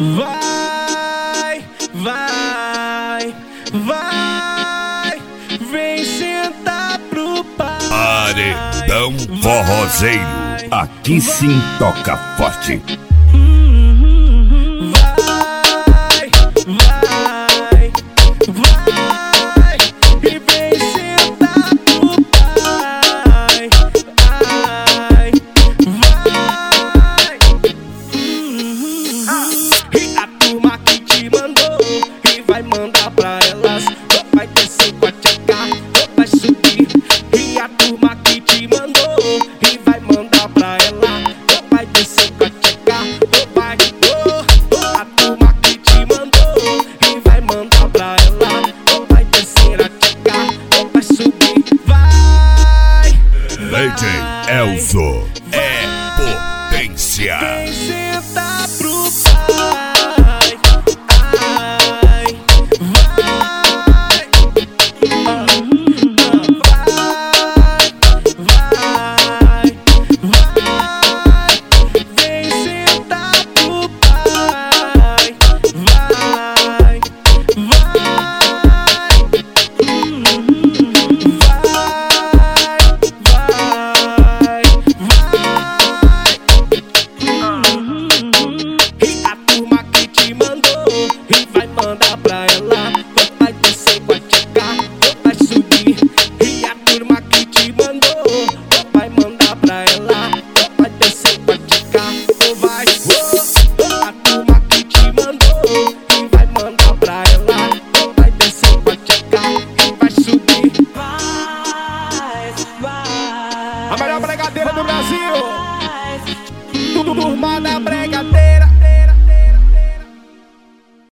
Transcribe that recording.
Vai, vai, vai, vem sentar pro pai. Paredão Forrozeiro, aqui sim toca forte. Vai, vai, vai, e vem sentar pro pai. Vai, vai. E a turma que te mandou e vai mandar pra elas. Vai descer com a tcheca, vai subir. E a turma que te mandou e vai mandar pra ela. Vai descer com a tcheca, vai. A turma que te mandou e vai mandar pra ela. Vai descer a tcheca, vai subir. Vai, DJ Elzo é potência. vem sentar pro pai. Ai, vai, vai, vai, vem sentar pro pai. Vai, e a turma que te mandou e vai mandar pra ela. Vai descer com a tcheca, vai subir. E a turma que te mandou vai mandar pra ela. Vai descer com a tcheca, vai. A turma que te mandou e vai mandar pra ela. Vai descer com a tcheca e vai subir. A melhor pregadeira do Brasil.